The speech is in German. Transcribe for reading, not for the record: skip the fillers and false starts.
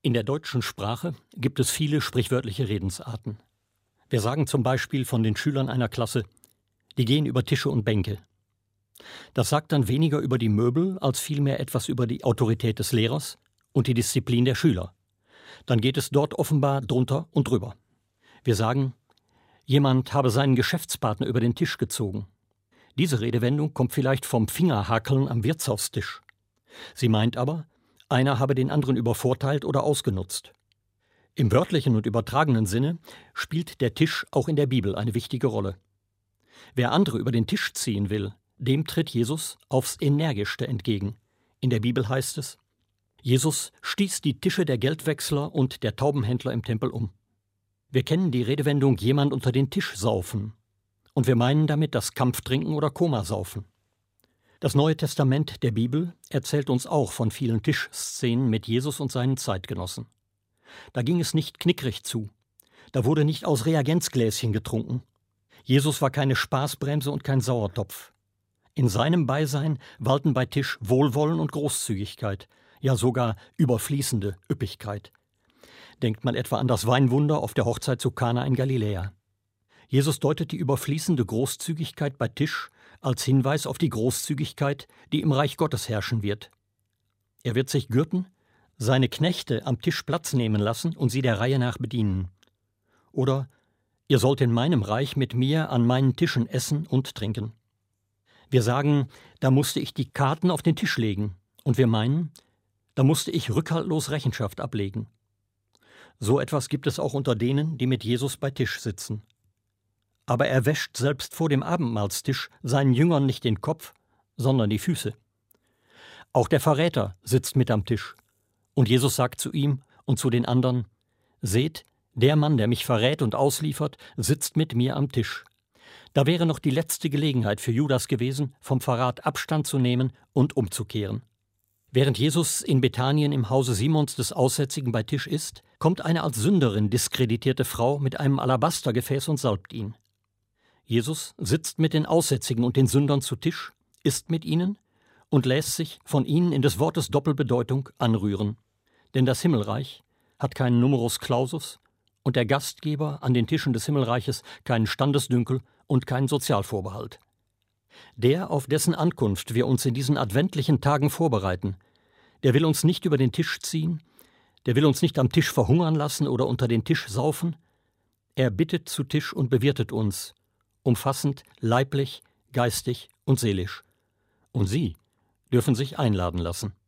In der deutschen Sprache gibt es viele sprichwörtliche Redensarten. Wir sagen zum Beispiel von den Schülern einer Klasse, die gehen über Tische und Bänke. Das sagt dann weniger über die Möbel als vielmehr etwas über die Autorität des Lehrers und die Disziplin der Schüler. Dann geht es dort offenbar drunter und drüber. Wir sagen, jemand habe seinen Geschäftspartner über den Tisch gezogen. Diese Redewendung kommt vielleicht vom Fingerhakeln am Wirtshaustisch. Sie meint aber, einer habe den anderen übervorteilt oder ausgenutzt. Im wörtlichen und übertragenen Sinne spielt der Tisch auch in der Bibel eine wichtige Rolle. Wer andere über den Tisch ziehen will, dem tritt Jesus aufs Energischste entgegen. In der Bibel heißt es, Jesus stieß die Tische der Geldwechsler und der Taubenhändler im Tempel um. Wir kennen die Redewendung jemand unter den Tisch saufen. Und wir meinen damit das Kampftrinken oder Komasaufen. Das Neue Testament der Bibel erzählt uns auch von vielen Tischszenen mit Jesus und seinen Zeitgenossen. Da ging es nicht knickrig zu. Da wurde nicht aus Reagenzgläschen getrunken. Jesus war keine Spaßbremse und kein Sauertopf. In seinem Beisein walten bei Tisch Wohlwollen und Großzügigkeit, ja sogar überfließende Üppigkeit. Denkt man etwa an das Weinwunder auf der Hochzeit zu Kana in Galiläa. Jesus deutet die überfließende Großzügigkeit bei Tisch als Hinweis auf die Großzügigkeit, die im Reich Gottes herrschen wird. Er wird sich gürten, seine Knechte am Tisch Platz nehmen lassen und sie der Reihe nach bedienen. Oder, ihr sollt in meinem Reich mit mir an meinen Tischen essen und trinken. Wir sagen, da musste ich die Karten auf den Tisch legen. Und wir meinen, da musste ich rückhaltlos Rechenschaft ablegen. So etwas gibt es auch unter denen, die mit Jesus bei Tisch sitzen. Aber er wäscht selbst vor dem Abendmahlstisch seinen Jüngern nicht den Kopf, sondern die Füße. Auch der Verräter sitzt mit am Tisch. Und Jesus sagt zu ihm und zu den anderen, seht, der Mann, der mich verrät und ausliefert, sitzt mit mir am Tisch. Da wäre noch die letzte Gelegenheit für Judas gewesen, vom Verrat Abstand zu nehmen und umzukehren. Während Jesus in Bethanien im Hause Simons des Aussätzigen bei Tisch ist, kommt eine als Sünderin diskreditierte Frau mit einem Alabastergefäß und salbt ihn. Jesus sitzt mit den Aussätzigen und den Sündern zu Tisch, isst mit ihnen und lässt sich von ihnen in des Wortes Doppelbedeutung anrühren. Denn das Himmelreich hat keinen Numerus Clausus und der Gastgeber an den Tischen des Himmelreiches keinen Standesdünkel und keinen Sozialvorbehalt. Der, auf dessen Ankunft wir uns in diesen adventlichen Tagen vorbereiten, der will uns nicht über den Tisch ziehen, der will uns nicht am Tisch verhungern lassen oder unter den Tisch saufen. Er bittet zu Tisch und bewirtet uns, umfassend leiblich, geistig und seelisch. Und Sie dürfen sich einladen lassen.